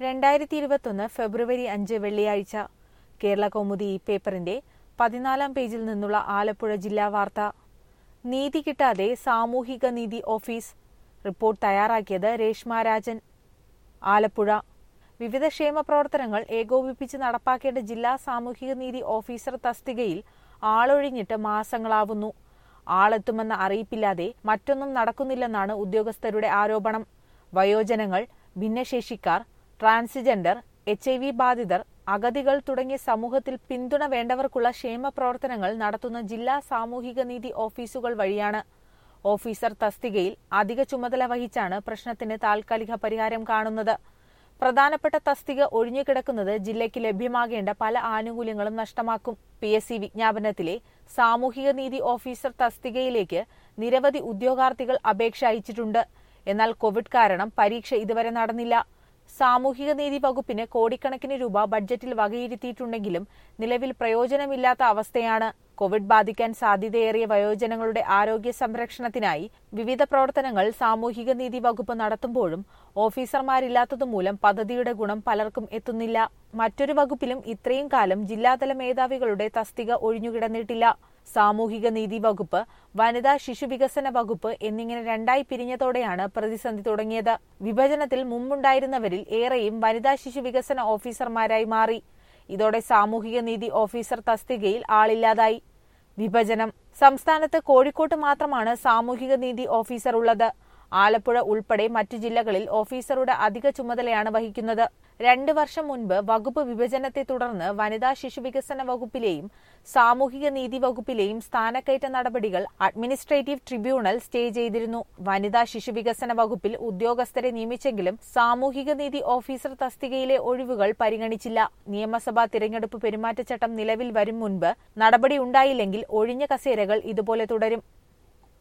2021 ഫെബ്രുവരി 5 വെള്ളിയാഴ്ച കേരള കൗമുദി പേപ്പറിന്റെ 14-ാം പേജിൽ നിന്നുള്ള ആലപ്പുഴ ജില്ലാ വാർത്ത. നീതി കിട്ടാതെ സാമൂഹിക നീതി ഓഫീസ്. റിപ്പോർട്ട് തയ്യാറാക്കിയത് രേഷ്മ രാജൻ. ആലപ്പുഴ. വിവിധ ക്ഷേമ പ്രവർത്തനങ്ങൾ ഏകോപിപ്പിച്ച് നടപ്പാക്കേണ്ട ജില്ലാ സാമൂഹിക നീതി ഓഫീസർ തസ്തികയിൽ ആളൊഴിഞ്ഞിട്ട് മാസങ്ങളാവുന്നു. ആളെത്തുമെന്ന അറിയിപ്പില്ലാതെ മറ്റൊന്നും നടക്കുന്നില്ലെന്നാണ് ഉദ്യോഗസ്ഥരുടെ ആരോപണം. വയോജനങ്ങൾ, ഭിന്നശേഷിക്കാർ, ട്രാൻസ്ജെൻഡർ, HIV ബാധിതർ, അഗതികൾ തുടങ്ങിയ സമൂഹത്തിൽ പിന്തുണ വേണ്ടവർക്കുള്ള ക്ഷേമ പ്രവർത്തനങ്ങൾ നടത്തുന്ന ജില്ലാ സാമൂഹിക നീതി ഓഫീസുകൾ വഴിയാണ്. ഓഫീസർ തസ്തികയിൽ അധിക ചുമതല വഹിച്ചാണ് പ്രശ്നത്തിന് താൽക്കാലിക പരിഹാരം കാണുന്നത്. പ്രധാനപ്പെട്ട തസ്തിക ഒഴിഞ്ഞുകിടക്കുന്നത് ജില്ലയ്ക്ക് ലഭ്യമാകേണ്ട പല ആനുകൂല്യങ്ങളും നഷ്ടമാക്കും. PSC വിജ്ഞാപനത്തിലെ സാമൂഹിക നീതി ഓഫീസർ തസ്തികയിലേക്ക് നിരവധി ഉദ്യോഗാർത്ഥികൾ അപേക്ഷ അയച്ചിട്ടുണ്ട്. എന്നാൽ കോവിഡ് കാരണം പരീക്ഷ ഇതുവരെ നടന്നില്ല. സാമൂഹിക നീതി വകുപ്പിന് കോടിക്കണക്കിന് രൂപ ബഡ്ജറ്റിൽ വകയിരുത്തിയിട്ടുണ്ടെങ്കിലും നിലവിൽ പ്രയോജനമില്ലാത്ത അവസ്ഥയാണ്. കോവിഡ് ബാധിക്കാൻ സാധ്യതയേറിയ വയോജനങ്ങളുടെ ആരോഗ്യ സംരക്ഷണത്തിനായി വിവിധ പ്രവർത്തനങ്ങൾ സാമൂഹിക നീതി വകുപ്പ് നടത്തുമ്പോഴും ഓഫീസർമാരില്ലാത്തതുമൂലം പദ്ധതിയുടെ ഗുണം പലർക്കും എത്തുന്നില്ല. മറ്റൊരു വകുപ്പിലും ഇത്രയും കാലം ജില്ലാതല മേധാവികളുടെ തസ്തിക ഒഴിഞ്ഞുകിടന്നിട്ടില്ല. സാമൂഹിക നീതി വകുപ്പ്, വനിതാ ശിശുവികസന വകുപ്പ് എന്നിങ്ങനെ രണ്ടായി പിരിഞ്ഞതോടെയാണ് പ്രതിസന്ധി തുടങ്ങിയത്. വിഭജനത്തിൽ മുമ്പുണ്ടായിരുന്നവരിൽ ഏറെയും വനിതാ ശിശുവികസന ഓഫീസർമാരായി മാറി. ഇതോടെ സാമൂഹിക നീതി ഓഫീസർ തസ്തികയിൽ ആളില്ലാതായി. വിഭജനം. സംസ്ഥാനത്ത് കോഴിക്കോട്ട് മാത്രമാണ് സാമൂഹിക നീതി ഓഫീസർ ഉള്ളത്. ആലപ്പുഴ ഉൾപ്പെടെ മറ്റു ജില്ലകളിൽ ഓഫീസറുടെ അധിക ചുമതലയാണ് വഹിക്കുന്നത്. 2 വർഷം മുൻപ് വകുപ്പ് വിഭജനത്തെ തുടർന്ന് വനിതാ ശിശുവികസന വകുപ്പിലെയും സാമൂഹിക നീതി വകുപ്പിലെയും സ്ഥാനക്കയറ്റ നടപടികൾ അഡ്മിനിസ്ട്രേറ്റീവ് ട്രിബ്യൂണൽ സ്റ്റേ ചെയ്തിരുന്നു. വനിതാ ശിശുവികസന വകുപ്പിൽ ഉദ്യോഗസ്ഥരെ നിയമിച്ചെങ്കിലും സാമൂഹിക നീതി ഓഫീസർ തസ്തികയിലെ ഒഴിവുകൾ പരിഗണിച്ചില്ല. നിയമസഭാ തിരഞ്ഞെടുപ്പ് പെരുമാറ്റച്ചട്ടം നിലവിൽ വരും മുൻപ് നടപടി ഉണ്ടായില്ലെങ്കിൽ ഒഴിഞ്ഞ കസേരകൾ ഇതുപോലെ തുടരും.